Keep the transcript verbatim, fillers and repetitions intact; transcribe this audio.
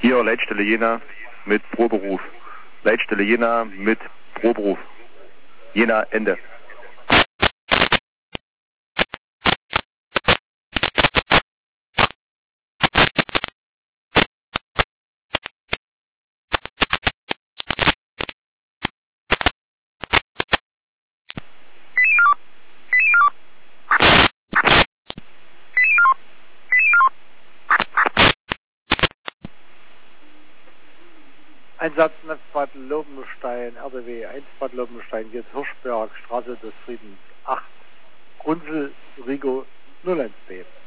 Hier Leitstelle Jena mit Proberuf. Leitstelle Jena mit Proberuf. Jena, Ende. Einsatz eins Bad Lobenstein, R D W eins Bad Lobenstein, geht Hirschberg, Straße des Friedens acht, Grunzel, Rigo null eins B.